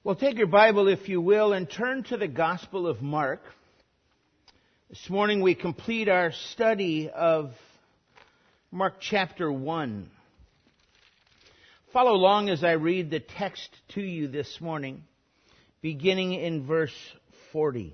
Well, take your Bible, if you will, and turn to the Gospel of Mark. This morning we complete our study of Mark chapter 1. Follow along as I read the text to you this morning, beginning in verse 40.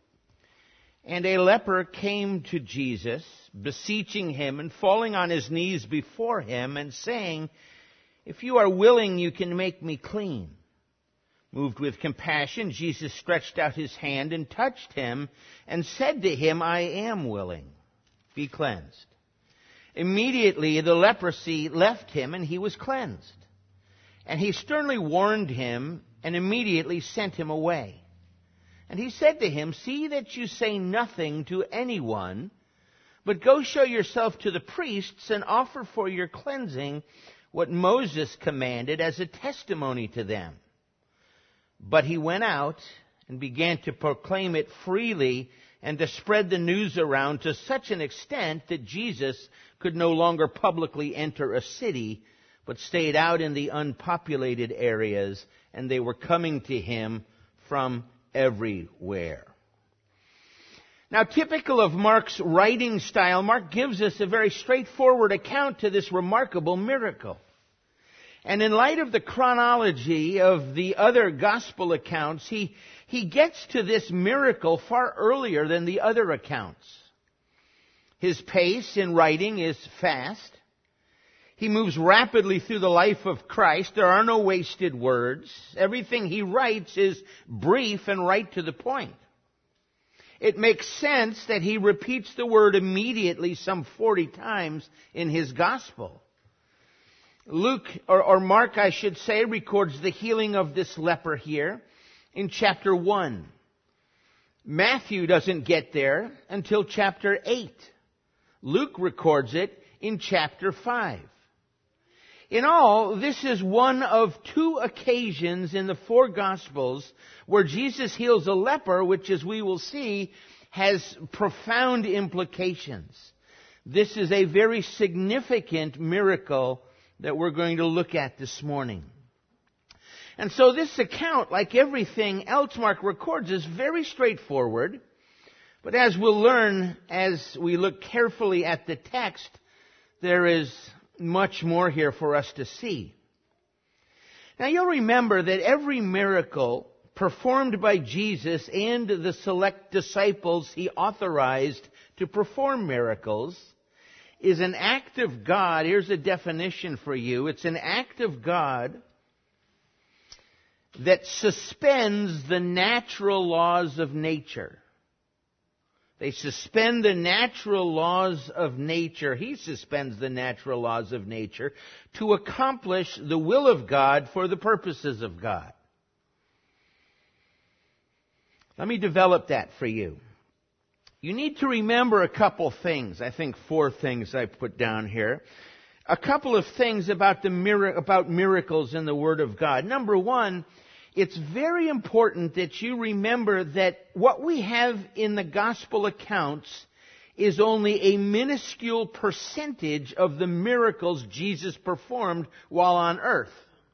And a leper came to Jesus, beseeching him and falling on his knees before him and saying, "If you are willing, you can make me clean." Moved with compassion, Jesus stretched out his hand and touched him and said to him, "I am willing. Be cleansed." Immediately the leprosy left him and he was cleansed. And he sternly warned him and immediately sent him away. And he said to him, "See that you say nothing to anyone, but go show yourself to the priests and offer for your cleansing what Moses commanded as a testimony to them." But he went out and began to proclaim it freely and to spread the news around to such an extent that Jesus could no longer publicly enter a city, but stayed out in the unpopulated areas, and they were coming to him from everywhere. Now, typical of Mark's writing style, Mark gives us a very straightforward account to this remarkable miracle. And in light of the chronology of the other gospel accounts, he gets to this miracle far earlier than the other accounts. His pace in writing is fast. He moves rapidly through the life of Christ. There are no wasted words. Everything he writes is brief and right to the point. It makes sense that he repeats the word immediately some 40 times in his gospel. Luke, or Mark, I should say, records the healing of this leper here in chapter 1. Matthew doesn't get there until chapter 8. Luke records it in chapter 5. In all, this is one of two occasions in the four Gospels where Jesus heals a leper, which, as we will see, has profound implications. This is a very significant miracle that we're going to look at this morning. And so this account, like everything else Mark records, is very straightforward. But as we'll learn as we look carefully at the text, there is much more here for us to see. Now you'll remember that every miracle performed by Jesus and the select disciples he authorized to perform miracles is an act of God. Here's a definition for you. It's an act of God that suspends the natural laws of nature. They suspend the natural laws of nature. He suspends the natural laws of nature to accomplish the will of God for the purposes of God. Let me develop that for you. You need to remember a couple things. I think 4 things I put down here. A couple of things about about miracles in the Word of God. Number one, it's very important that you remember that what we have in the gospel accounts is only a minuscule percentage of the miracles Jesus performed while on earth.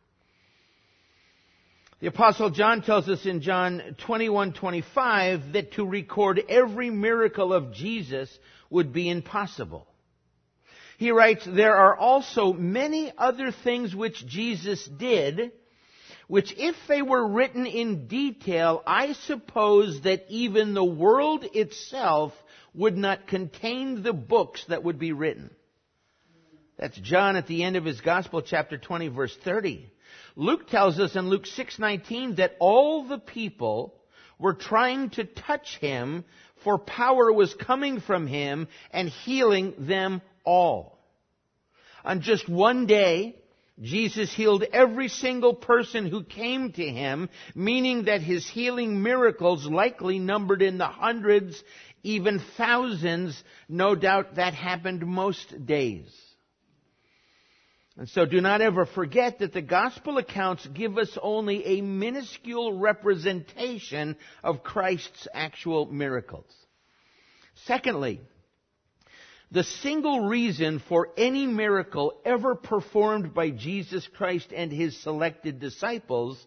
The Apostle John tells us in John 21:25 that to record every miracle of Jesus would be impossible. He writes, "There are also many other things which Jesus did, which if they were written in detail, I suppose that even the world itself would not contain the books that would be written." That's John at the end of his Gospel, chapter 20, verse 30. Luke tells us in Luke 6:19 that all the people were trying to touch him, for power was coming from him and healing them all. On just one day, Jesus healed every single person who came to him, meaning that his healing miracles likely numbered in the hundreds, even thousands. No doubt that happened most days. And so do not ever forget that the gospel accounts give us only a minuscule representation of Christ's actual miracles. Secondly, the single reason for any miracle ever performed by Jesus Christ and his selected disciples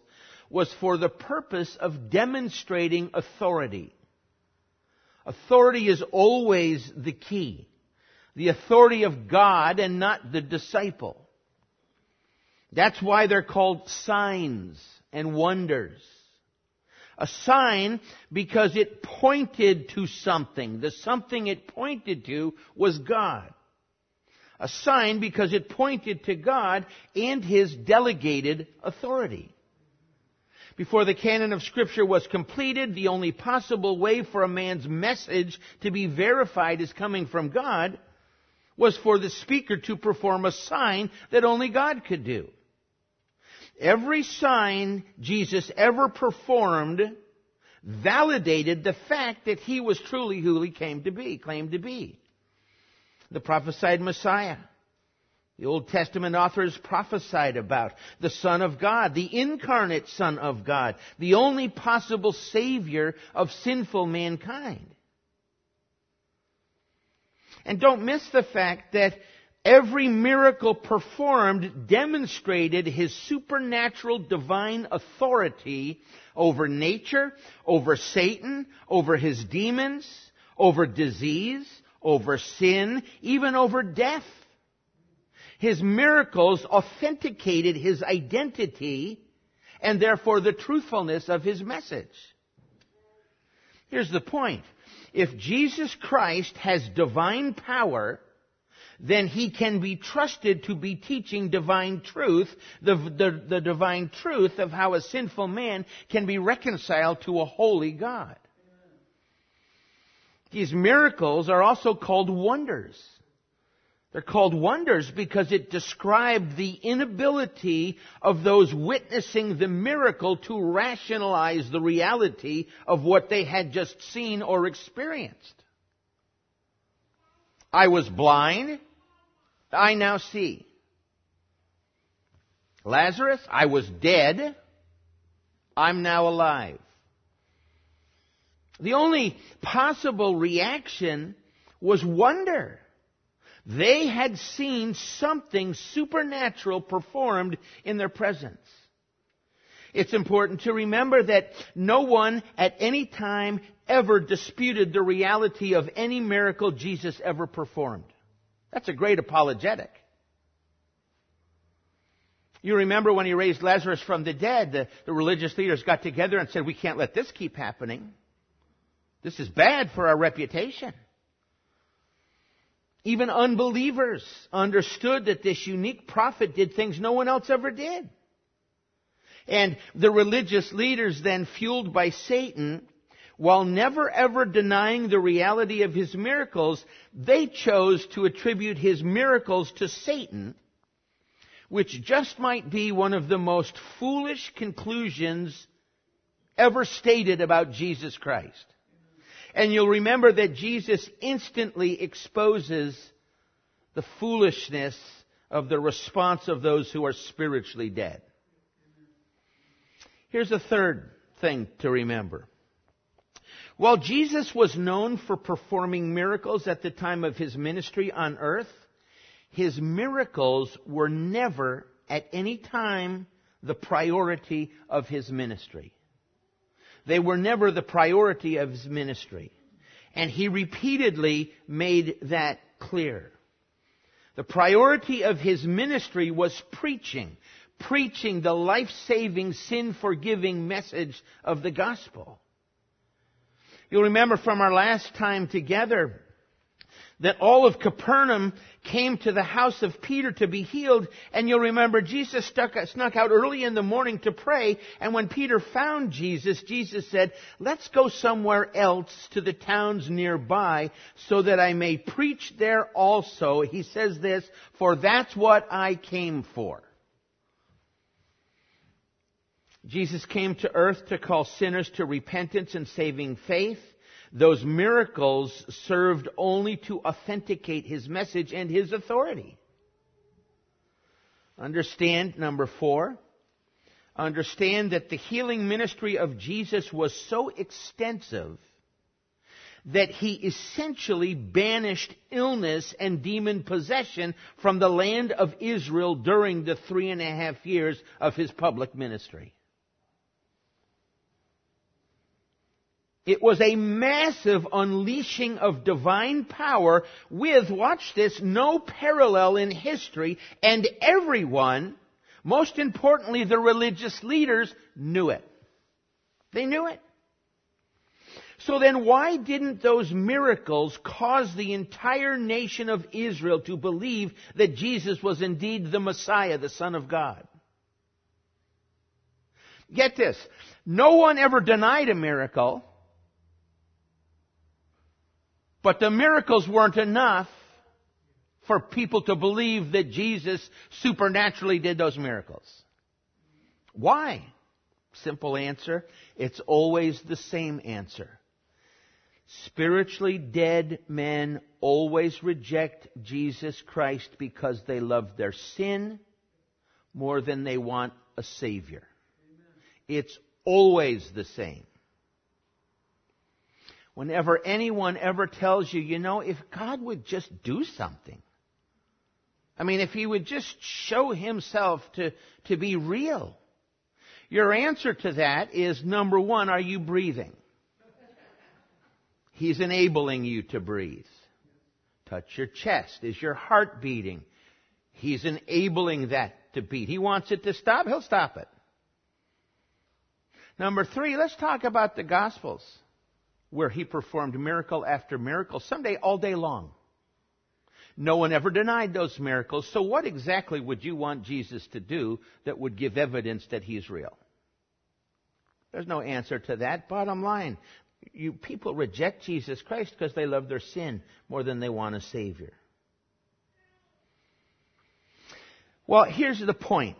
was for the purpose of demonstrating authority. Authority is always the key. The authority of God and not the disciple. That's why they're called signs and wonders. A sign because it pointed to something. The something it pointed to was God. A sign because it pointed to God and His delegated authority. Before the canon of Scripture was completed, the only possible way for a man's message to be verified as coming from God was for the speaker to perform a sign that only God could do. Every sign Jesus ever performed validated the fact that He was truly who He claimed to be. The prophesied Messiah. The Old Testament authors prophesied about the Son of God, the incarnate Son of God, the only possible Savior of sinful mankind. And don't miss the fact that every miracle performed demonstrated His supernatural divine authority over nature, over Satan, over his demons, over disease, over sin, even over death. His miracles authenticated His identity and therefore the truthfulness of His message. Here's the point. If Jesus Christ has divine power, then He can be trusted to be teaching divine truth, the divine truth of how a sinful man can be reconciled to a holy God. These miracles are also called wonders. They're called wonders because it described the inability of those witnessing the miracle to rationalize the reality of what they had just seen or experienced. I was blind, I now see. Lazarus, I was dead, I'm now alive. The only possible reaction was wonder. They had seen something supernatural performed in their presence. It's important to remember that no one at any time ever disputed the reality of any miracle Jesus ever performed. That's a great apologetic. You remember when He raised Lazarus from the dead, the religious leaders got together and said, we can't let this keep happening. This is bad for our reputation. Even unbelievers understood that this unique prophet did things no one else ever did. And the religious leaders then, fueled by Satan, while never ever denying the reality of His miracles, they chose to attribute His miracles to Satan, which just might be one of the most foolish conclusions ever stated about Jesus Christ. And you'll remember that Jesus instantly exposes the foolishness of the response of those who are spiritually dead. Here's a third thing to remember. While Jesus was known for performing miracles at the time of His ministry on earth, His miracles were never at any time the priority of His ministry. They were never the priority of His ministry. And He repeatedly made that clear. The priority of His ministry was preaching the life-saving, sin-forgiving message of the gospel. You'll remember from our last time together that all of Capernaum came to the house of Peter to be healed. And you'll remember Jesus snuck out early in the morning to pray. And when Peter found Jesus, Jesus said, let's go somewhere else to the towns nearby so that I may preach there also. He says this, for that's what I came for. Jesus came to earth to call sinners to repentance and saving faith. Those miracles served only to authenticate His message and His authority. Understand, number 4, understand that the healing ministry of Jesus was so extensive that He essentially banished illness and demon possession from the land of Israel during the 3.5 years of His public ministry. It was a massive unleashing of divine power with, watch this, no parallel in history, and everyone, most importantly the religious leaders, knew it. They knew it. So then why didn't those miracles cause the entire nation of Israel to believe that Jesus was indeed the Messiah, the Son of God? Get this. No one ever denied a miracle, but the miracles weren't enough for people to believe that Jesus supernaturally did those miracles. Why? Simple answer. It's always the same answer. Spiritually dead men always reject Jesus Christ because they love their sin more than they want a Savior. It's always the same. Whenever anyone ever tells you, if God would just do something. I mean, if He would just show Himself to be real. Your answer to that is, number one, are you breathing? He's enabling you to breathe. Touch your chest. Is your heart beating? He's enabling that to beat. He wants it to stop. He'll stop it. Number three, let's talk about the Gospels, where He performed miracle after miracle, someday all day long. No one ever denied those miracles. So what exactly would you want Jesus to do that would give evidence that He's real? There's no answer to that. Bottom line, you people reject Jesus Christ because they love their sin more than they want a Savior. Well, here's the point.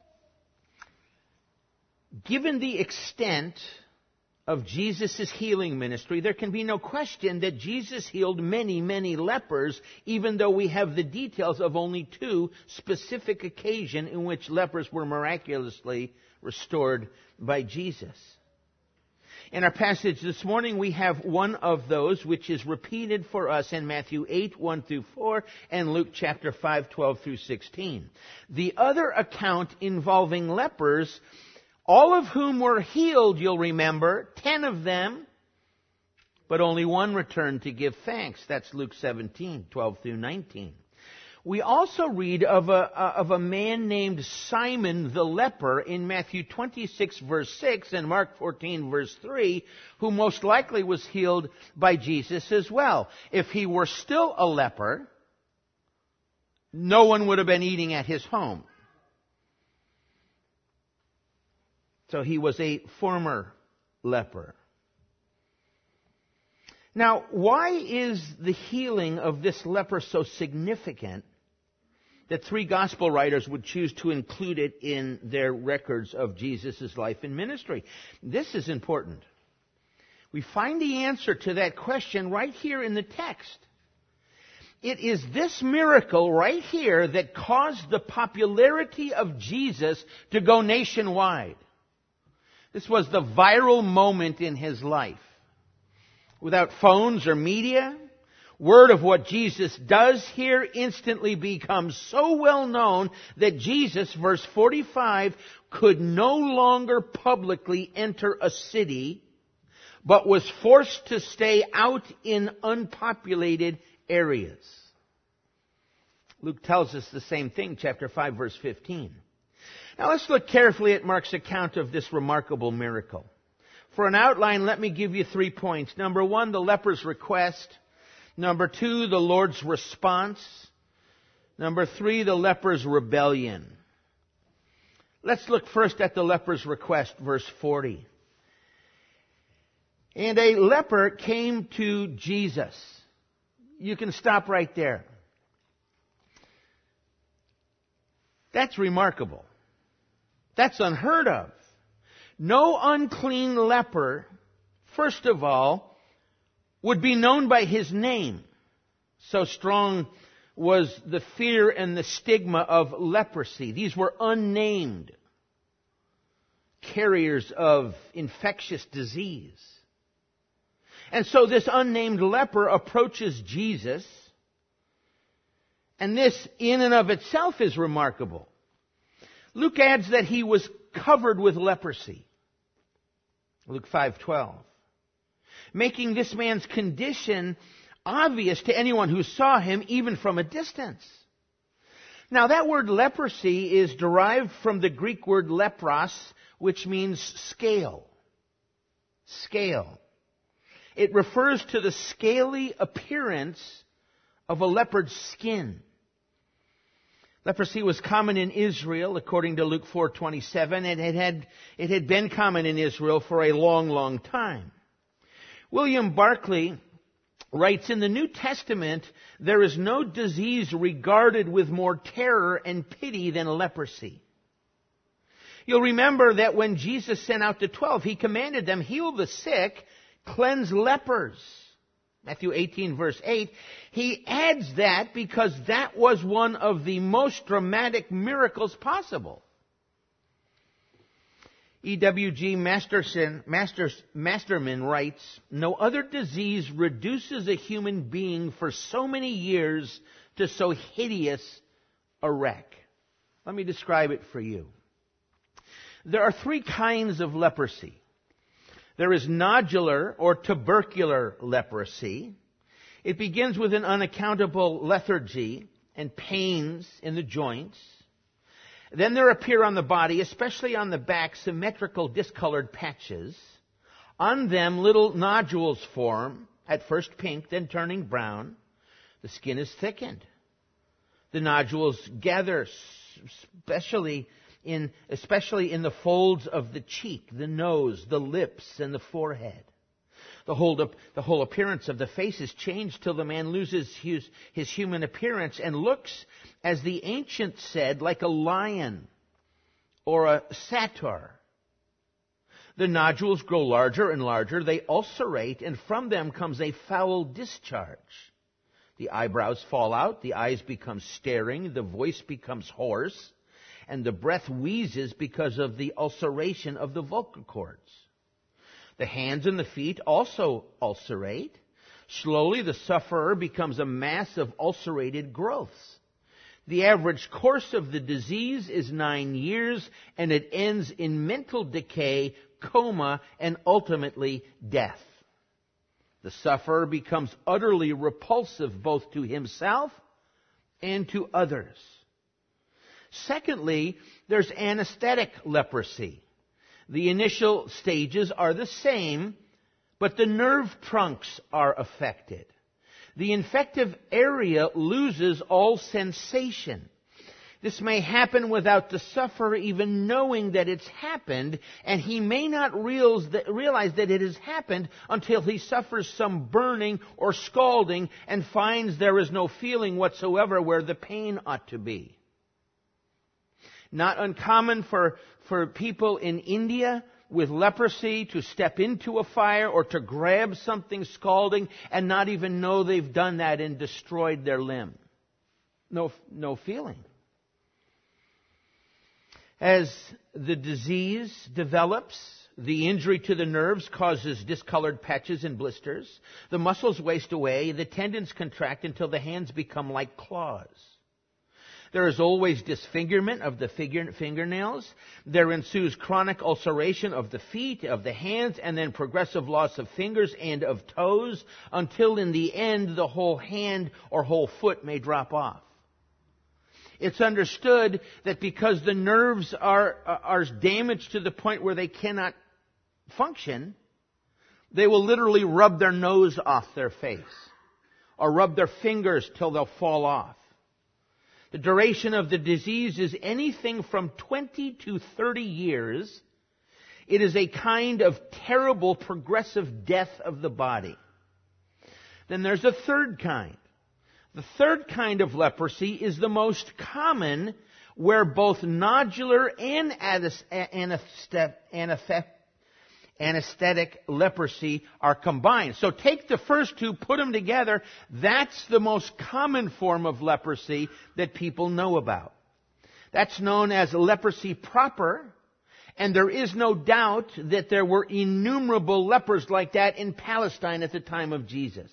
Given the extent of Jesus' healing ministry, there can be no question that Jesus healed many, many lepers, even though we have the details of only two specific occasions in which lepers were miraculously restored by Jesus. In our passage this morning, we have one of those which is repeated for us in Matthew 8, 1 through 4, and Luke chapter 5, 12 through 16. The other account involving lepers, all of whom were healed, you'll remember, 10 of them, but only one returned to give thanks. That's Luke 17, 12 through 19. We also read of a man named Simon the leper in Matthew 26, verse 6, and Mark 14, verse 3, who most likely was healed by Jesus as well. If he were still a leper, no one would have been eating at his home. So he was a former leper. Now, why is the healing of this leper so significant that three gospel writers would choose to include it in their records of Jesus' life and ministry? This is important. We find the answer to that question right here in the text. It is this miracle right here that caused the popularity of Jesus to go nationwide. This was the viral moment in His life. Without phones or media, word of what Jesus does here instantly becomes so well known that Jesus, verse 45, could no longer publicly enter a city, but was forced to stay out in unpopulated areas. Luke tells us the same thing, chapter 5, verse 15. Now let's look carefully at Mark's account of this remarkable miracle. For an outline, let me give you 3 points. Number 1, the leper's request. Number 2, the Lord's response. Number 3, the leper's rebellion. Let's look first at the leper's request, verse 40. And a leper came to Jesus. You can stop right there. That's remarkable. That's unheard of. No unclean leper, first of all, would be known by his name. So strong was the fear and the stigma of leprosy. These were unnamed carriers of infectious disease. And so this unnamed leper approaches Jesus, and this in and of itself is remarkable. Luke adds that he was covered with leprosy. Luke 5:12. making this man's condition obvious to anyone who saw him, even from a distance. Now, that word leprosy is derived from the Greek word lepros, which means scale. Scale. It refers to the scaly appearance of a leopard's skin. Leprosy was common in Israel, according to Luke 4:27, and it had been common in Israel for a long, long time. William Barclay writes, in the New Testament, there is no disease regarded with more terror and pity than leprosy. You'll remember that when Jesus sent out the 12, he commanded them, heal the sick, cleanse lepers. Matthew 18, verse 8. He adds that because that was one of the most dramatic miracles possible. E.W.G. Masterman writes, no other disease reduces a human being for so many years to so hideous a wreck. Let me describe it for you. There are three kinds of leprosy. There is nodular or tubercular leprosy. It begins with an unaccountable lethargy and pains in the joints. Then there appear on the body, especially on the back, symmetrical discolored patches. On them, little nodules form, at first pink, then turning brown. The skin is thickened. The nodules gather, especially in the folds of the cheek, the nose, the lips, and the forehead. The whole appearance of the face is changed till the man loses his human appearance and looks, as the ancients said, like a lion or a satyr. The nodules grow larger and larger. They ulcerate, and from them comes a foul discharge. The eyebrows fall out, the eyes become staring, the voice becomes hoarse, and the breath wheezes because of the ulceration of the vocal cords. The hands and the feet also ulcerate. Slowly, the sufferer becomes a mass of ulcerated growths. The average course of the disease is 9 years, and it ends in mental decay, coma, and ultimately death. The sufferer becomes utterly repulsive both to himself and to others. Secondly, there's anesthetic leprosy. The initial stages are the same, but the nerve trunks are affected. The infective area loses all sensation. This may happen without the sufferer even knowing that it's happened, and he may not realize that it has happened until he suffers some burning or scalding and finds there is no feeling whatsoever where the pain ought to be. Not uncommon for people in India with leprosy to step into a fire or to grab something scalding and not even know they've done that and destroyed their limb. No feeling. As the disease develops, the injury to the nerves causes discolored patches and blisters. The muscles waste away. The tendons contract until the hands become like claws. There is always disfigurement of the fingernails. There ensues chronic ulceration of the feet, of the hands, and then progressive loss of fingers and of toes, until in the end the whole hand or whole foot may drop off. It's understood that because the nerves are damaged to the point where they cannot function, they will literally rub their nose off their face or rub their fingers till they'll fall off. The duration of the disease is anything from 20 to 30 years. It is a kind of terrible progressive death of the body. Then there's a third kind. The third kind of leprosy is the most common, where both nodular and anesthetic leprosy are combined. So take the first two, put them together. That's the most common form of leprosy that people know about. That's known as leprosy proper, and there is no doubt that there were innumerable lepers like that in Palestine at the time of Jesus.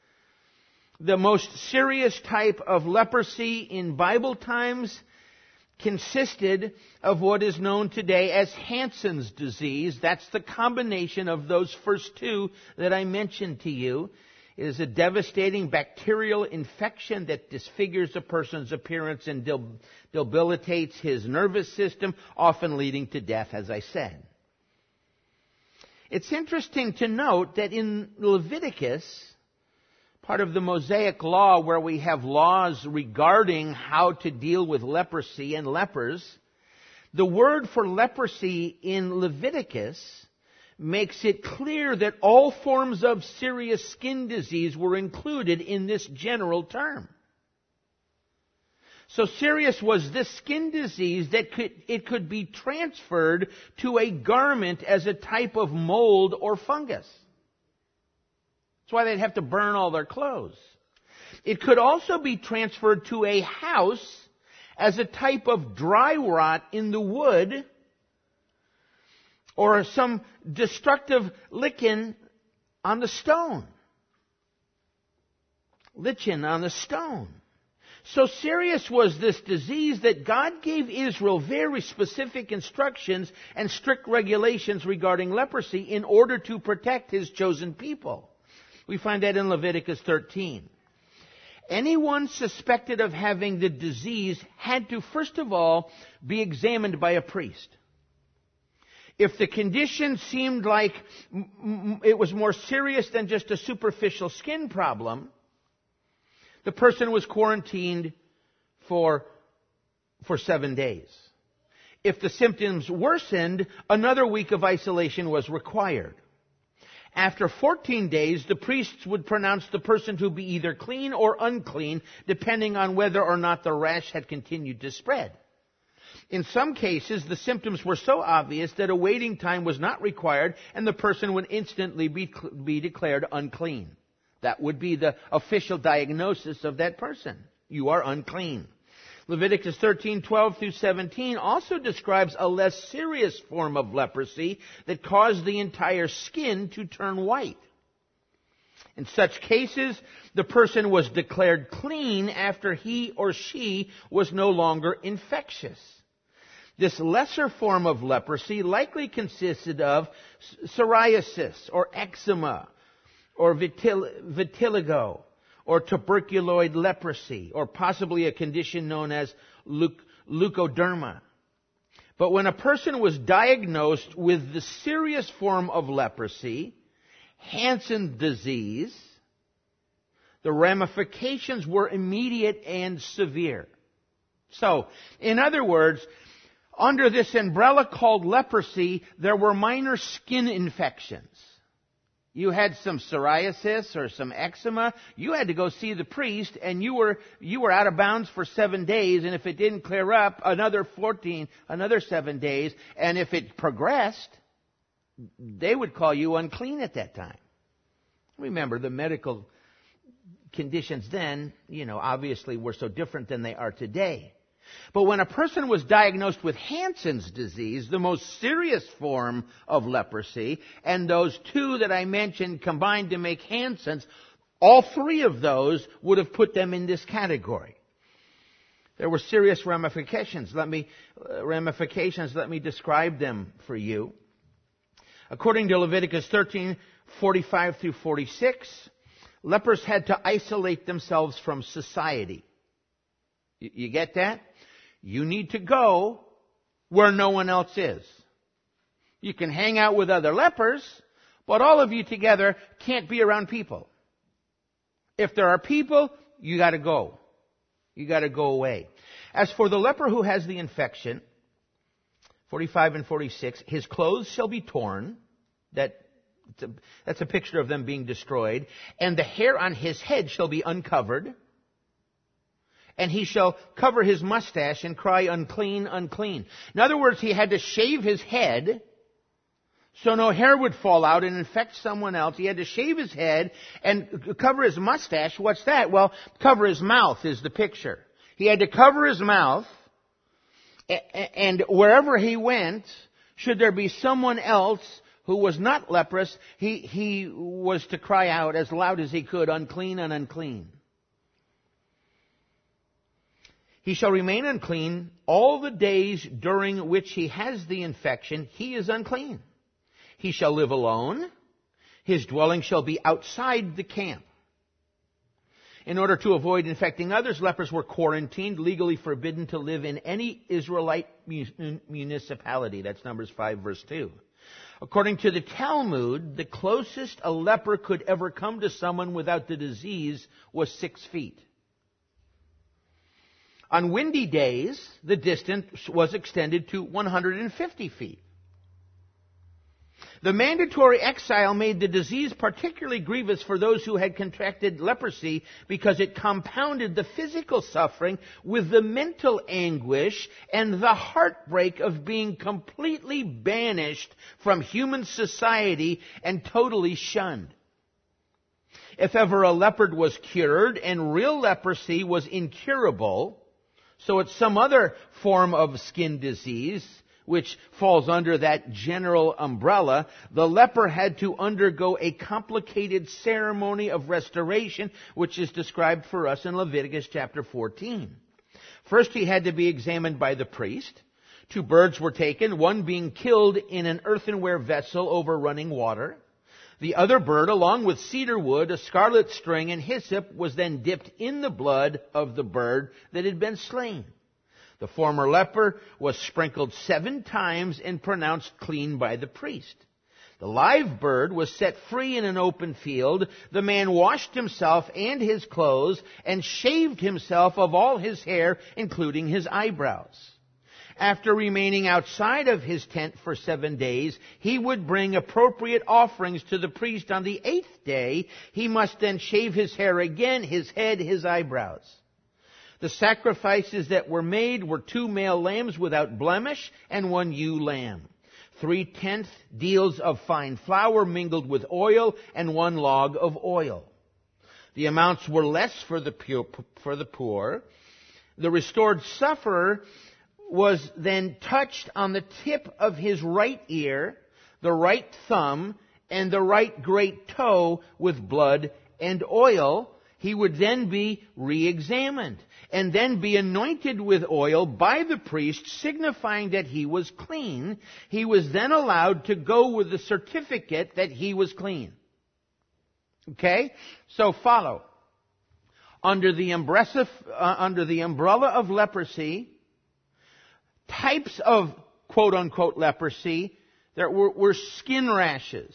The most serious type of leprosy in Bible times consisted of what is known today as Hansen's disease. That's the combination of those first two that I mentioned to you. It is a devastating bacterial infection that disfigures a person's appearance and debilitates his nervous system, often leading to death, as I said. It's interesting to note that in Leviticus, part of the Mosaic law where we have laws regarding how to deal with leprosy and lepers, the word for leprosy in Leviticus makes it clear that all forms of serious skin disease were included in this general term. So serious was this skin disease that it could be transferred to a garment as a type of mold or fungus. That's why they'd have to burn all their clothes. It could also be transferred to a house as a type of dry rot in the wood or some destructive lichen on the stone. Lichen on the stone. So serious was this disease that God gave Israel very specific instructions and strict regulations regarding leprosy in order to protect His chosen people. We find that in Leviticus 13. Anyone suspected of having the disease had to, first of all, be examined by a priest. If the condition seemed like it was more serious than just a superficial skin problem, the person was quarantined for 7 days. If the symptoms worsened, another week of isolation was required. After 14 days, the priests would pronounce the person to be either clean or unclean, depending on whether or not the rash had continued to spread. In some cases, the symptoms were so obvious that a waiting time was not required, and the person would instantly be declared unclean. That would be the official diagnosis of that person. You are unclean. Leviticus 13:12 through 17 also describes a less serious form of leprosy that caused the entire skin to turn white. In such cases, the person was declared clean after he or she was no longer infectious. This lesser form of leprosy likely consisted of psoriasis or eczema or vitiligo, or tuberculoid leprosy, or possibly a condition known as leukoderma. But when a person was diagnosed with the serious form of leprosy, Hansen's disease, the ramifications were immediate and severe. So, in other words, under this umbrella called leprosy, there were minor skin infections. You had some psoriasis or some eczema, you had to go see the priest, and you were out of bounds for 7 days, and if it didn't clear up, another 7 days, and if it progressed, they would call you unclean at that time. Remember, the medical conditions then, obviously were so different than they are today. But when a person was diagnosed with Hansen's disease, the most serious form of leprosy, and those two that I mentioned combined to make Hansen's, all three of those would have put them in this category. There were serious ramifications. Let me describe them for you. According to Leviticus 13:45 through 46, lepers had to isolate themselves from society. You get that? You need to go where no one else is. You can hang out with other lepers, but all of you together can't be around people. If there are people, you got to go. You got to go away. As for the leper who has the infection, 45 and 46, his clothes shall be torn. That's a picture of them being destroyed. And the hair on his head shall be uncovered. And he shall cover his mustache and cry, unclean, unclean. In other words, he had to shave his head so no hair would fall out and infect someone else. He had to shave his head and cover his mustache. What's that? Well, cover his mouth is the picture. He had to cover his mouth, and wherever he went, should there be someone else who was not leprous, he was to cry out as loud as he could, unclean and unclean. He shall remain unclean all the days during which he has the infection. He is unclean. He shall live alone. His dwelling shall be outside the camp. In order to avoid infecting others, lepers were quarantined, legally forbidden to live in any Israelite municipality. That's Numbers 5, verse 2. According to the Talmud, the closest a leper could ever come to someone without the disease was 6 feet. On windy days, the distance was extended to 150 feet. The mandatory exile made the disease particularly grievous for those who had contracted leprosy because it compounded the physical suffering with the mental anguish and the heartbreak of being completely banished from human society and totally shunned. If ever a leopard was cured and real leprosy was incurable, so it's some other form of skin disease, which falls under that general umbrella, the leper had to undergo a complicated ceremony of restoration, which is described for us in Leviticus chapter 14. First, he had to be examined by the priest. 2 birds were taken, one being killed in an earthenware vessel over running water. The other bird, along with cedar wood, a scarlet string, and hyssop, was then dipped in the blood of the bird that had been slain. The former leper was sprinkled 7 times and pronounced clean by the priest. The live bird was set free in an open field. The man washed himself and his clothes and shaved himself of all his hair, including his eyebrows. After remaining outside of his tent for 7 days, he would bring appropriate offerings to the priest on the 8th day. He must then shave his hair again, his head, his eyebrows. The sacrifices that were made were 2 male lambs without blemish and 1 ewe lamb, 3/10 deals of fine flour mingled with oil, and 1 log of oil. The amounts were less for the poor. The restored sufferer was then touched on the tip of his right ear, the right thumb, and the right great toe with blood and oil. He would then be re-examined and then be anointed with oil by the priest, signifying that he was clean. He was then allowed to go with the certificate that he was clean. Okay? So follow. Under the umbrella of leprosy, types of quote-unquote leprosy, there were skin rashes.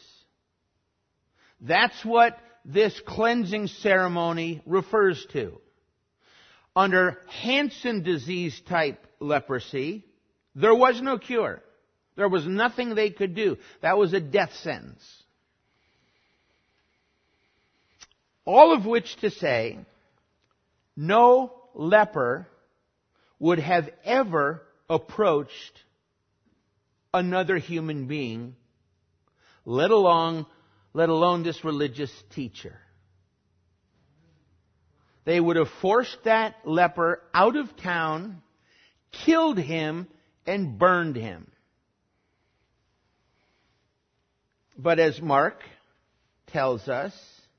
That's what this cleansing ceremony refers to. Under Hansen disease type leprosy, there was no cure. There was nothing they could do. That was a death sentence. All of which to say, no leper would have ever approached another human being, let alone this religious teacher. They would have forced that leper out of town, killed him, and burned him. But as Mark tells us,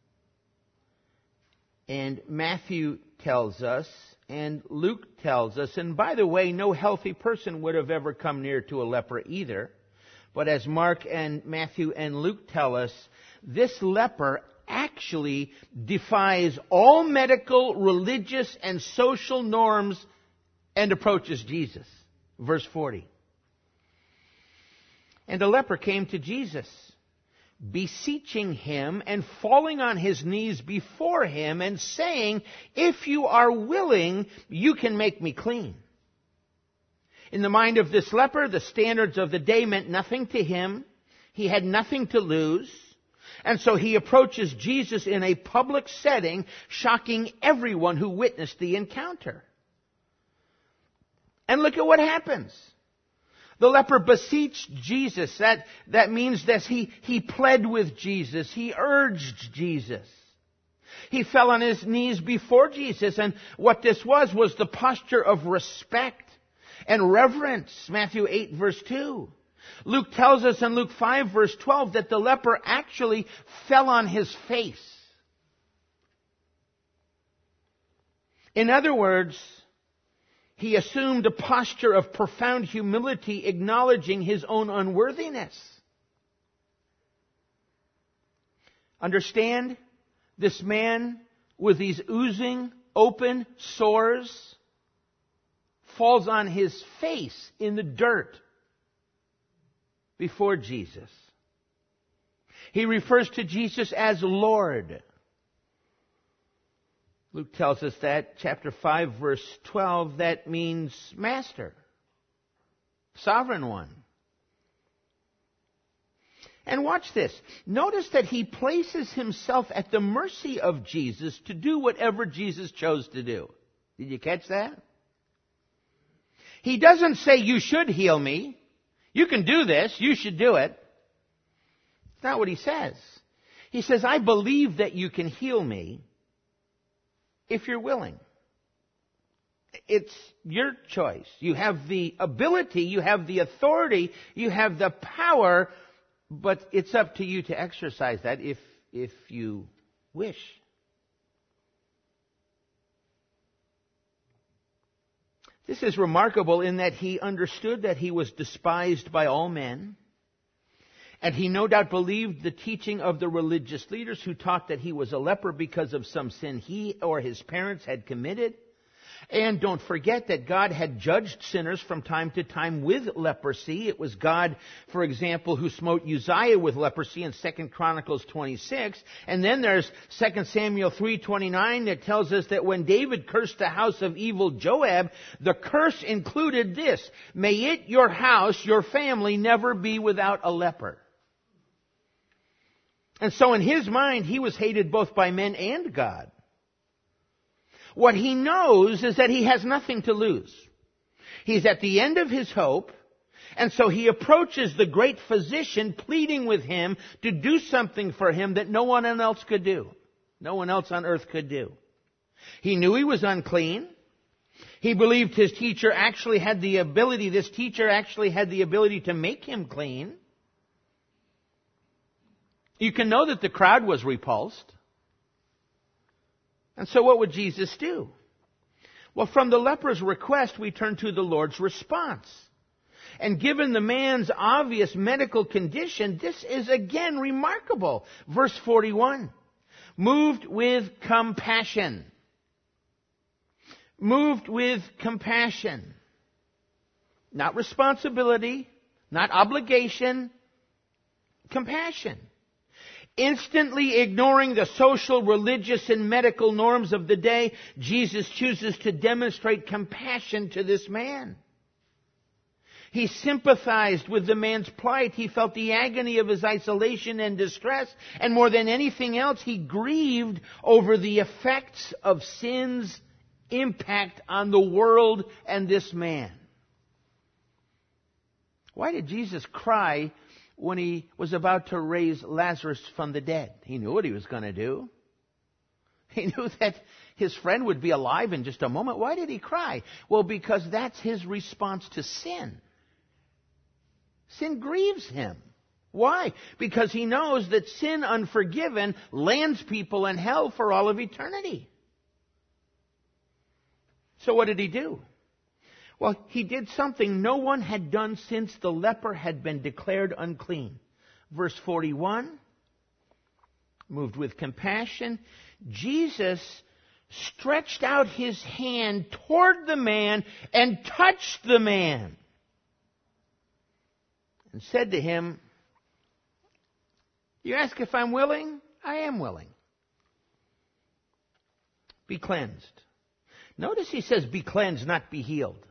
and Matthew tells us, and Luke tells us, and by the way, no healthy person would have ever come near to a leper either. But as Mark and Matthew and Luke tell us, this leper actually defies all medical, religious, and social norms and approaches Jesus. Verse 40. And the leper came to Jesus, beseeching him and falling on his knees before him and saying, "If you are willing, you can make me clean." In the mind of this leper, the standards of the day meant nothing to him. He had nothing to lose. And so he approaches Jesus in a public setting, shocking everyone who witnessed the encounter. And look at what happens. The leper beseeched Jesus. That means that he pled with Jesus. He urged Jesus. He fell on his knees before Jesus. And what this was the posture of respect and reverence. Matthew 8, verse 2. Luke tells us in Luke 5, verse 12, that the leper actually fell on his face. In other words, He assumed a posture of profound humility, acknowledging his own unworthiness. Understand, this man with these oozing, open sores falls on his face in the dirt before Jesus. He refers to Jesus as Lord. Luke tells us that, chapter 5, verse 12, that means Master, Sovereign One. And watch this. Notice that he places himself at the mercy of Jesus to do whatever Jesus chose to do. Did you catch that? He doesn't say, you should heal me. You can do this. You should do it. It's not what he says. He says, I believe that you can heal me if you're willing. It's your choice. You have the ability, you have the authority, you have the power, but it's up to you to exercise that if you wish. This is remarkable in that he understood that he was despised by all men. And he no doubt believed the teaching of the religious leaders who taught that he was a leper because of some sin he or his parents had committed. And don't forget that God had judged sinners from time to time with leprosy. It was God, for example, who smote Uzziah with leprosy in 2 Chronicles 26. And then there's 2 Samuel 3:29 that tells us that when David cursed the house of evil Joab, the curse included this: may it, your house, your family, never be without a leper. And so in his mind, he was hated both by men and God. What he knows is that he has nothing to lose. He's at the end of his hope, and so he approaches the great physician pleading with him to do something for him that no one else could do. No one else on earth could do. He knew he was unclean. He believed his teacher actually had the ability, this teacher actually had the ability to make him clean. You can know that the crowd was repulsed. And so what would Jesus do? Well, from the leper's request, we turn to the Lord's response. And given the man's obvious medical condition, this is again remarkable. Verse 41. Moved with compassion. Moved with compassion. Not responsibility, not obligation, compassion. Instantly ignoring the social, religious, and medical norms of the day, Jesus chooses to demonstrate compassion to this man. He sympathized with the man's plight. He felt the agony of his isolation and distress. And more than anything else, he grieved over the effects of sin's impact on the world and this man. Why did Jesus cry when he was about to raise Lazarus from the dead? He knew what he was going to do. He knew that his friend would be alive in just a moment. Why did he cry? Well, because that's his response to sin. Sin grieves him. Why? Because he knows that sin unforgiven lands people in hell for all of eternity. So what did he do? Well, he did something no one had done since the leper had been declared unclean. Verse 41, moved with compassion, Jesus stretched out his hand toward the man and touched the man and said to him, you ask if I'm willing? I am willing. Be cleansed. Notice he says be cleansed, not be healed.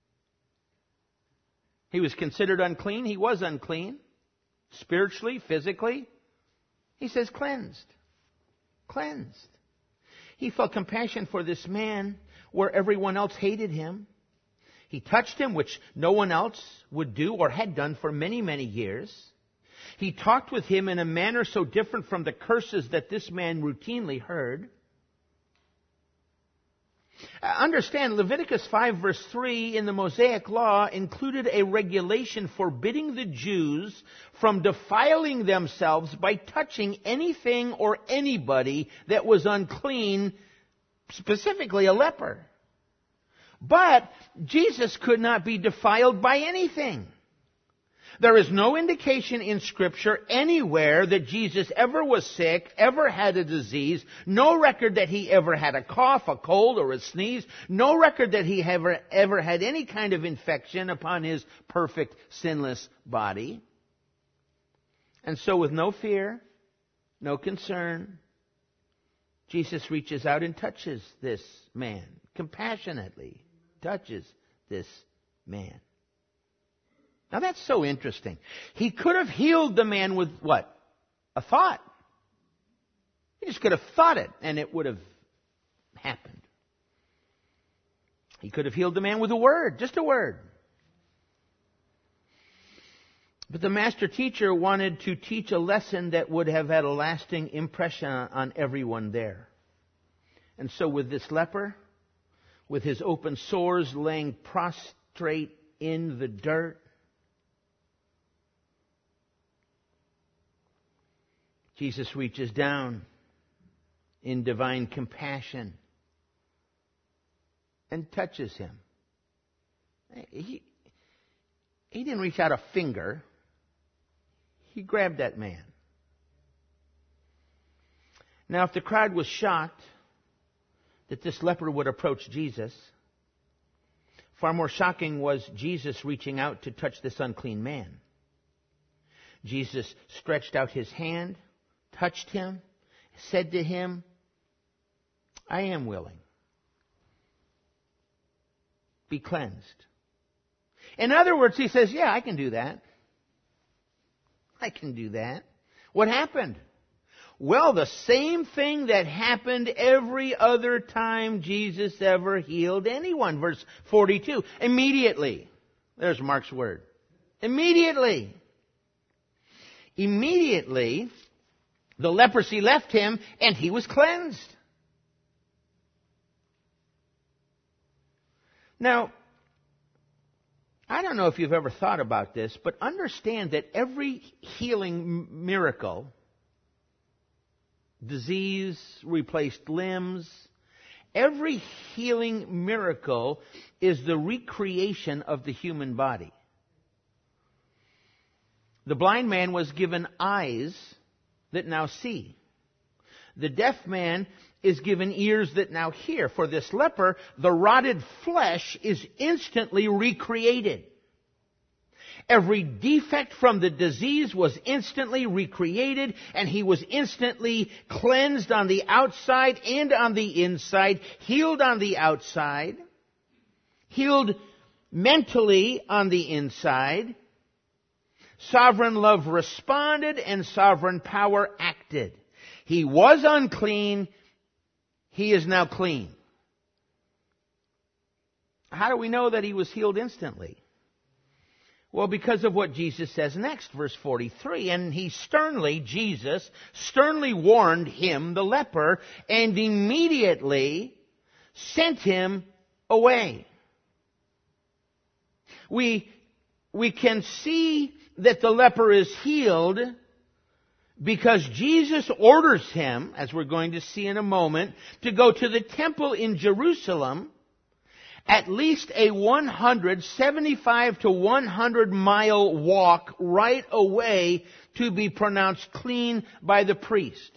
He was considered unclean. He was unclean. Spiritually, physically. He says cleansed. Cleansed. He felt compassion for this man where everyone else hated him. He touched him, which no one else would do or had done for many, many years. He talked with him in a manner so different from the curses that this man routinely heard. Understand, Leviticus 5 verse 3 in the Mosaic Law included a regulation forbidding the Jews from defiling themselves by touching anything or anybody that was unclean, specifically a leper. But Jesus could not be defiled by anything. There is no indication in Scripture anywhere that Jesus ever was sick, ever had a disease, no record that he ever had a cough, a cold, or a sneeze, no record that he ever had any kind of infection upon his perfect, sinless body. And so with no fear, no concern, Jesus reaches out and touches this man, compassionately touches this man. Now that's so interesting. He could have healed the man with what? A thought. He just could have thought it and it would have happened. He could have healed the man with a word, just a word. But the master teacher wanted to teach a lesson that would have had a lasting impression on everyone there. And so with this leper, with his open sores laying prostrate in the dirt, Jesus reaches down in divine compassion and touches him. He didn't reach out a finger. He grabbed that man. Now, if the crowd was shocked that this leper would approach Jesus, far more shocking was Jesus reaching out to touch this unclean man. Jesus stretched out his hand, touched him, said to him, I am willing. Be cleansed. In other words, he says, yeah, I can do that. I can do that. What happened? Well, the same thing that happened every other time Jesus ever healed anyone. Verse 42. Immediately. There's Mark's word. Immediately. Immediately, the leprosy left him and he was cleansed. Now, I don't know if you've ever thought about this, but understand that every healing miracle, disease, replaced limbs, every healing miracle is the recreation of the human body. The blind man was given eyes that now see. The deaf man is given ears that now hear. For this leper, the rotted flesh is instantly recreated. Every defect from the disease was instantly recreated, and he was instantly cleansed on the outside and on the inside, healed on the outside, healed mentally on the inside. Sovereign love responded and sovereign power acted. He was unclean. He is now clean. How do we know that he was healed instantly? Well, because of what Jesus says next, verse 43. And Jesus sternly warned him, the leper, and immediately sent him away. We can see that the leper is healed because Jesus orders him, as we're going to see in a moment, to go to the temple in Jerusalem, at least a 175 to 100 mile walk right away to be pronounced clean by the priest.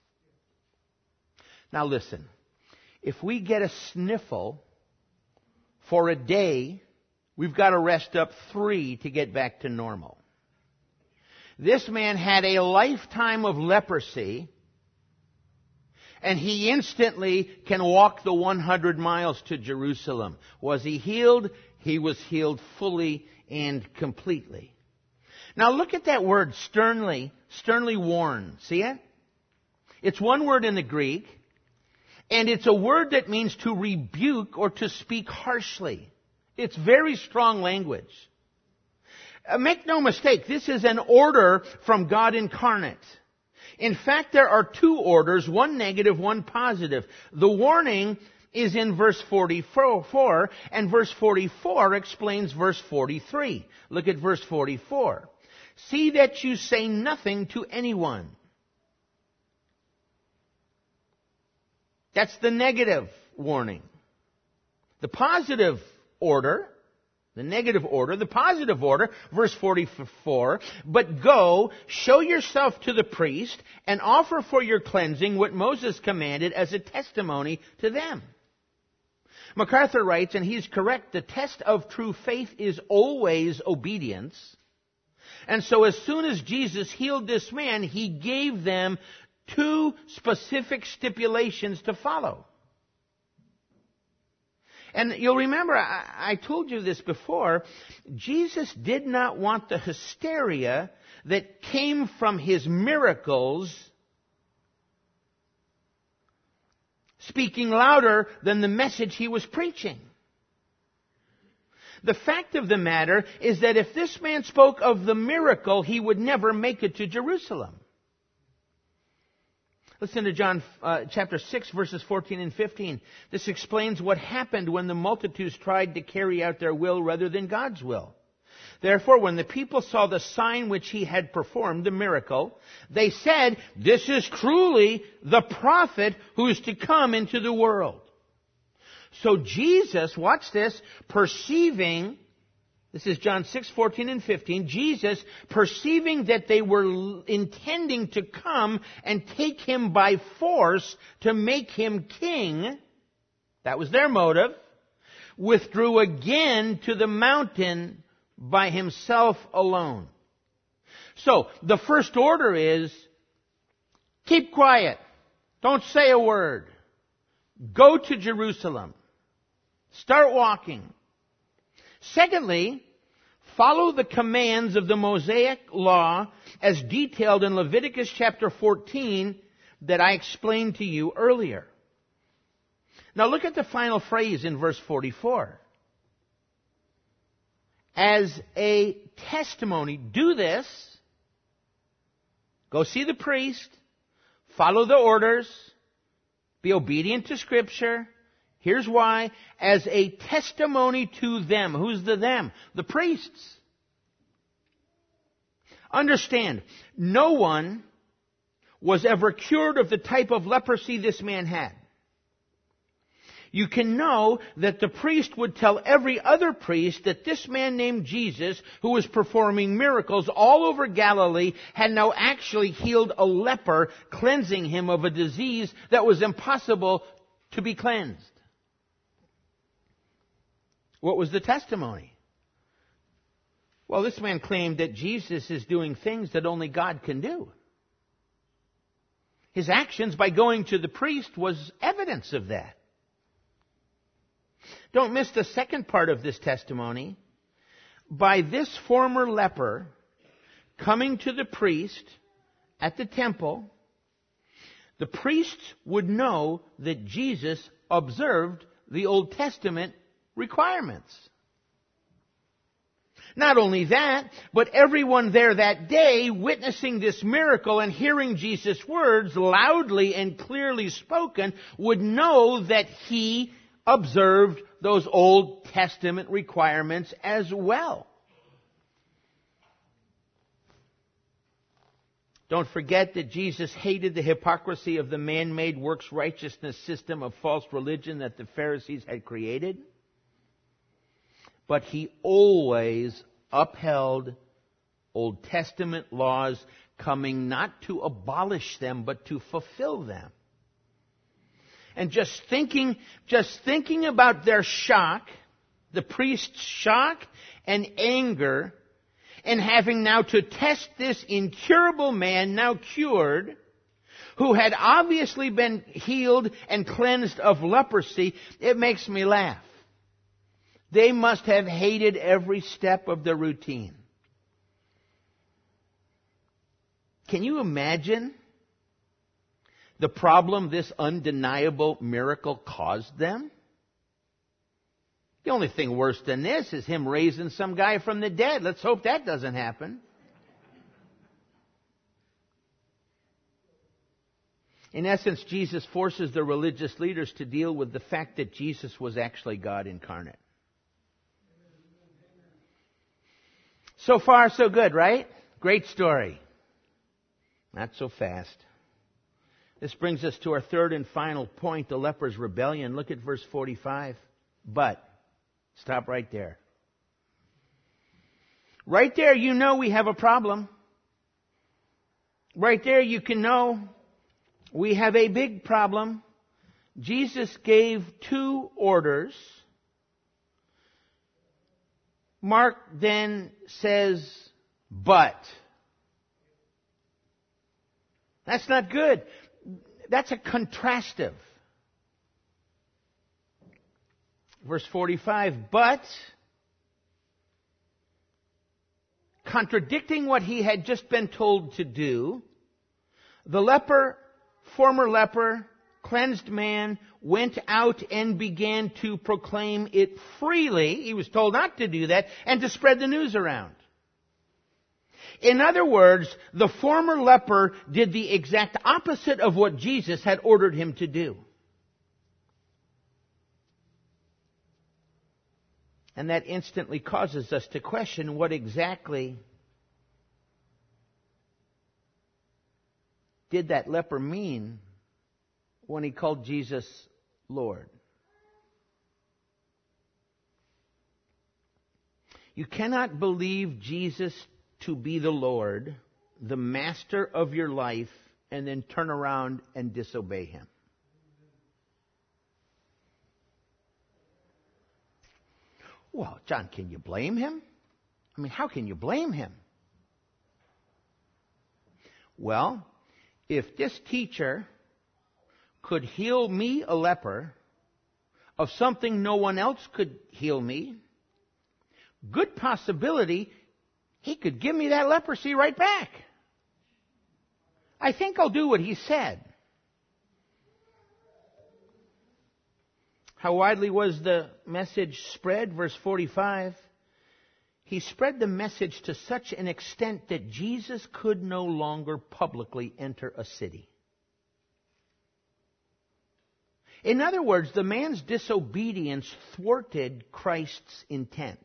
Now listen, if we get a sniffle for a day, we've got to rest up 3 to get back to normal. This man had a lifetime of leprosy, and he instantly can walk the 100 miles to Jerusalem. Was he healed? He was healed fully and completely. Now look at that word, sternly warn. See it? It's one word in the Greek, and it's a word that means to rebuke or to speak harshly. It's very strong language. Make no mistake, this is an order from God incarnate. In fact, there are 2 orders, one negative, one positive. The warning is in verse 44, and verse 44 explains verse 43. Look at verse 44. See that you say nothing to anyone. That's the negative warning. The positive order, the negative order, the positive order, verse 44, but go, show yourself to the priest, and offer for your cleansing what Moses commanded as a testimony to them. MacArthur writes, and he's correct, the test of true faith is always obedience. And so as soon as Jesus healed this man, he gave them 2 specific stipulations to follow. And you'll remember, I told you this before, Jesus did not want the hysteria that came from his miracles speaking louder than the message he was preaching. The fact of the matter is that if this man spoke of the miracle, he would never make it to Jerusalem. Listen to John chapter 6, verses 14 and 15. This explains what happened when the multitudes tried to carry out their will rather than God's will. Therefore, when the people saw the sign which he had performed, the miracle, they said, "This is truly the prophet who is to come into the world." So Jesus, watch this, perceiving, this is John 6, 14 and 15, Jesus, perceiving that they were intending to come and take him by force to make him king, that was their motive, withdrew again to the mountain by himself alone. So, the first order is, keep quiet. Don't say a word. Go to Jerusalem. Start walking. Secondly, follow the commands of the Mosaic law as detailed in Leviticus chapter 14 that I explained to you earlier. Now look at the final phrase in verse 44. As a testimony, do this. Go see the priest. Follow the orders. Be obedient to Scripture. Here's why. As a testimony to them. Who's the them? The priests. Understand, no one was ever cured of the type of leprosy this man had. You can know that the priest would tell every other priest that this man named Jesus, who was performing miracles all over Galilee, had now actually healed a leper, cleansing him of a disease that was impossible to be cleansed. What was the testimony? Well, this man claimed that Jesus is doing things that only God can do. His actions by going to the priest was evidence of that. Don't miss the second part of this testimony. By this former leper coming to the priest at the temple, the priests would know that Jesus observed the Old Testament requirements. Not only that, but everyone there that day witnessing this miracle and hearing Jesus' words loudly and clearly spoken would know that he observed those Old Testament requirements as well. Don't forget that Jesus hated the hypocrisy of the man-made works righteousness system of false religion that the Pharisees had created. But he always upheld Old Testament laws, coming not to abolish them, but to fulfill them. And just thinking about their shock, the priest's shock and anger, and having now to test this incurable man, now cured, who had obviously been healed and cleansed of leprosy, it makes me laugh. They must have hated every step of the routine. Can you imagine the problem this undeniable miracle caused them? The only thing worse than this is him raising some guy from the dead. Let's hope that doesn't happen. In essence, Jesus forces the religious leaders to deal with the fact that Jesus was actually God incarnate. So far, so good, right? Great story. Not so fast. This brings us to our third and final point, the leper's rebellion. Look at verse 45. But, stop right there. Right there, you know we have a problem. Right there, you can know we have a big problem. Jesus gave 2 orders. Mark then says, but. That's not good. That's a contrastive. Verse 45, but, contradicting what he had just been told to do, the leper, former leper, cleansed man, went out and began to proclaim it freely. He was told not to do that, and to spread the news around. In other words, the former leper did the exact opposite of what Jesus had ordered him to do. And that instantly causes us to question what exactly did that leper mean when he called Jesus Lord. You cannot believe Jesus to be the Lord, the master of your life, and then turn around and disobey him. Well, John, can you blame him? I mean, how can you blame him? Well, if this teacher could heal me, a leper, of something no one else could heal me, good possibility he could give me that leprosy right back. I think I'll do what he said. How widely was the message spread? Verse 45. He spread the message to such an extent that Jesus could no longer publicly enter a city. In other words, the man's disobedience thwarted Christ's intent.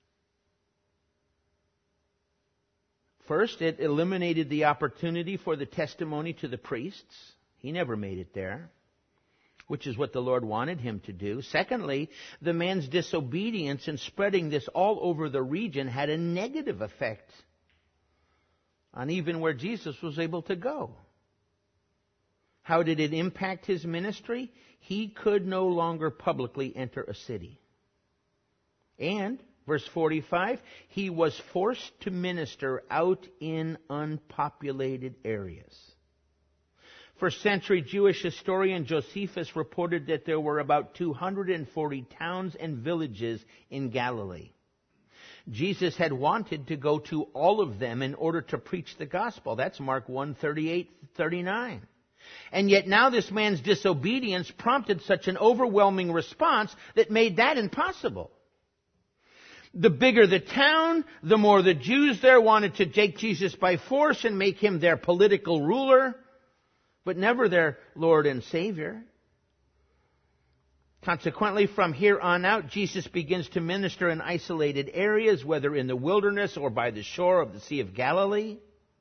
First, it eliminated the opportunity for the testimony to the priests. He never made it there, which is what the Lord wanted him to do. Secondly, the man's disobedience in spreading this all over the region had a negative effect on even where Jesus was able to go. How did it impact his ministry? He could no longer publicly enter a city. And, verse 45, he was forced to minister out in unpopulated areas. First century Jewish historian Josephus reported that there were about 240 towns and villages in Galilee. Jesus had wanted to go to all of them in order to preach the gospel. That's Mark 1:38-39. And yet now this man's disobedience prompted such an overwhelming response that made that impossible. The bigger the town, the more the Jews there wanted to take Jesus by force and make him their political ruler, but never their Lord and Savior. Consequently, from here on out, Jesus begins to minister in isolated areas, whether in the wilderness or by the shore of the Sea of Galilee.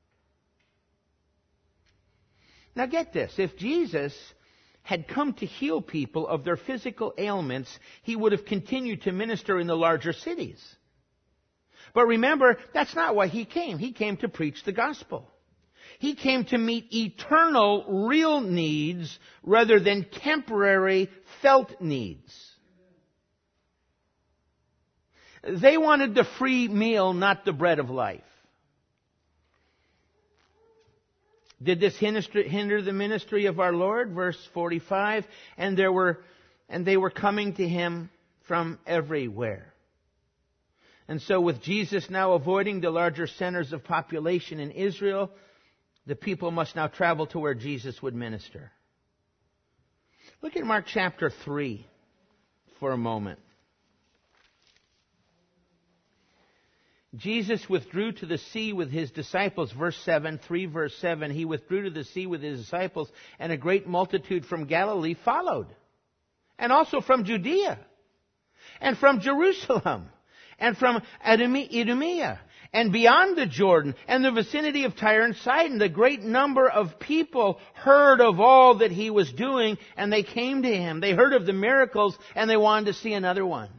Now get this, if Jesus had come to heal people of their physical ailments, he would have continued to minister in the larger cities. But remember, that's not why he came. He came to preach the gospel. He came to meet eternal, real needs rather than temporary, felt needs. They wanted the free meal, not the bread of life. Did this hinder the ministry of our Lord? Verse 45, and they were coming to him from everywhere. And so with Jesus now avoiding the larger centers of population in Israel, the people must now travel to where Jesus would minister. Look at Mark chapter 3 for a moment. Jesus withdrew to the sea with his disciples, verse 7, 3 verse 7. He withdrew to the sea with his disciples, and a great multitude from Galilee followed. And also from Judea, and from Jerusalem, and from Idumea, And beyond the Jordan and the vicinity of Tyre and Sidon, the great number of people heard of all that he was doing, and they came to him. They heard of the miracles, and they wanted to see another one.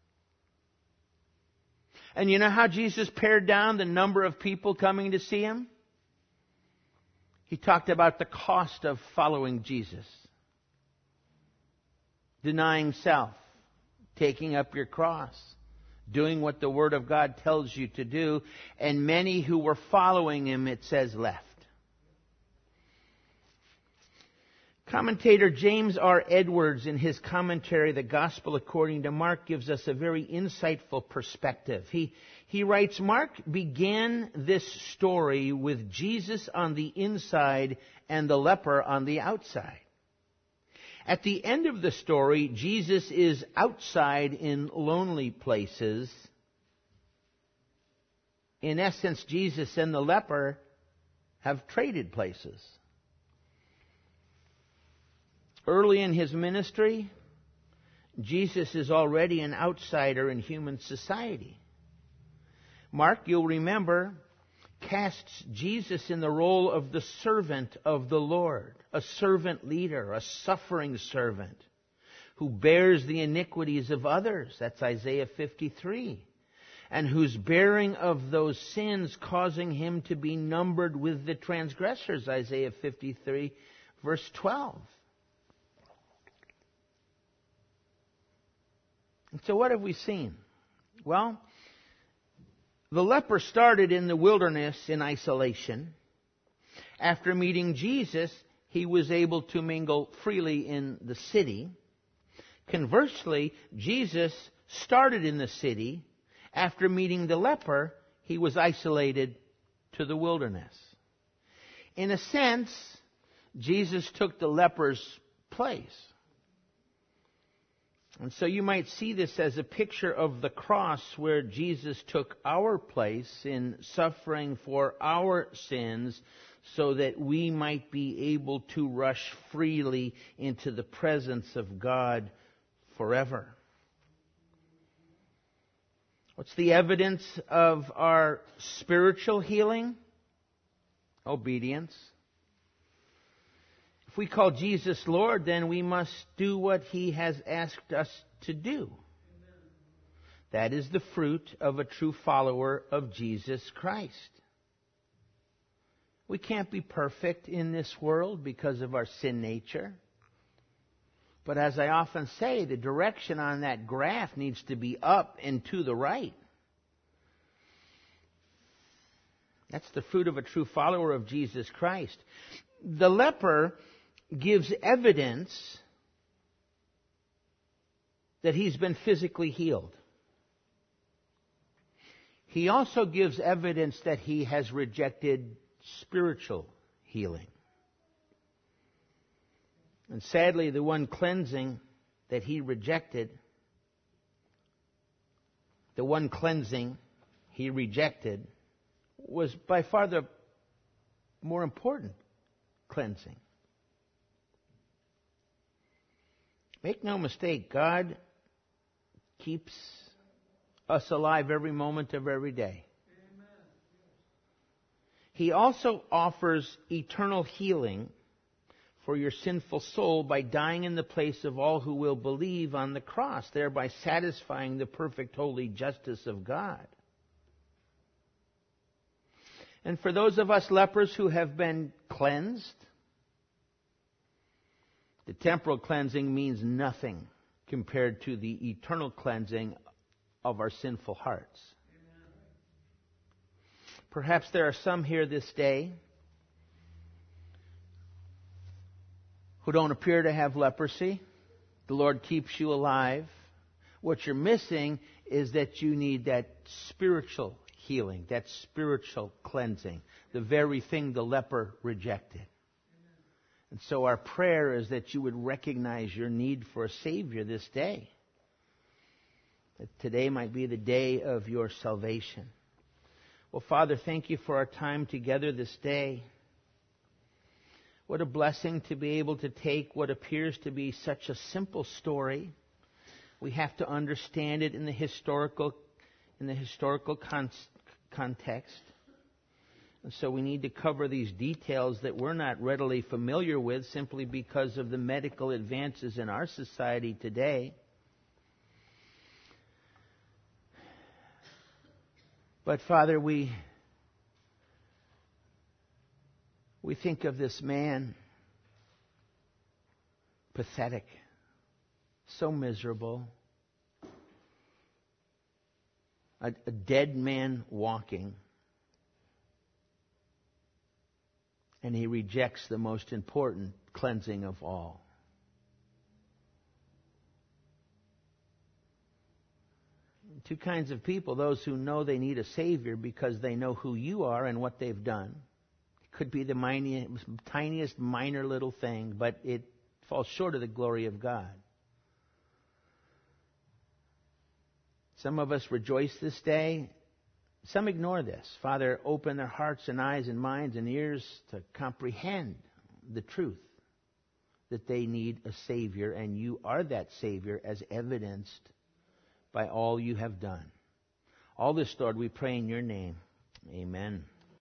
And you know how Jesus pared down the number of people coming to see him? He talked about the cost of following Jesus. Denying self, taking up your cross, doing what the Word of God tells you to do, and many who were following him, it says, left. Commentator James R. Edwards, in his commentary, The Gospel According to Mark, gives us a very insightful perspective. He writes, Mark began this story with Jesus on the inside and the leper on the outside. At the end of the story, Jesus is outside in lonely places. In essence, Jesus and the leper have traded places. Early in his ministry, Jesus is already an outsider in human society. Mark, you'll remember, casts Jesus in the role of the servant of the Lord, a servant leader, a suffering servant who bears the iniquities of others. That's Isaiah 53. And whose bearing of those sins causing him to be numbered with the transgressors, Isaiah 53, verse 12. And so what have we seen? Well, the leper started in the wilderness in isolation. After meeting Jesus, he was able to mingle freely in the city. Conversely, Jesus started in the city. After meeting the leper, he was isolated to the wilderness. In a sense, Jesus took the leper's place. And so you might see this as a picture of the cross where Jesus took our place in suffering for our sins so that we might be able to rush freely into the presence of God forever. What's the evidence of our spiritual healing? Obedience. If we call Jesus Lord, then we must do what he has asked us to do. That is the fruit of a true follower of Jesus Christ. We can't be perfect in this world because of our sin nature. But as I often say, the direction on that graph needs to be up and to the right. That's the fruit of a true follower of Jesus Christ. The leper gives evidence that he's been physically healed. He also gives evidence that he has rejected spiritual healing. And sadly, the one cleansing that he rejected, was by far the more important cleansing. Make no mistake, God keeps us alive every moment of every day. Amen. He also offers eternal healing for your sinful soul by dying in the place of all who will believe on the cross, thereby satisfying the perfect holy justice of God. And for those of us lepers who have been cleansed, the temporal cleansing means nothing compared to the eternal cleansing of our sinful hearts. Amen. Perhaps there are some here this day who don't appear to have leprosy. The Lord keeps you alive. What you're missing is that you need that spiritual healing, that spiritual cleansing, the very thing the leper rejected. And so our prayer is that you would recognize your need for a Savior this day. That today might be the day of your salvation. Well, Father, thank you for our time together this day. What a blessing to be able to take what appears to be such a simple story. We have to understand it in the historical context. And so we need to cover these details that we're not readily familiar with simply because of the medical advances in our society today. But Father, we think of this man, pathetic, so miserable, a dead man walking, and he rejects the most important cleansing of all. Two kinds of people: those who know they need a Savior because they know who you are and what they've done. It could be the tiniest minor little thing, but it falls short of the glory of God. Some of us rejoice this day. Some ignore this. Father, open their hearts and eyes and minds and ears to comprehend the truth that they need a Savior, and you are that Savior as evidenced by all you have done. All this, Lord, we pray in your name. Amen.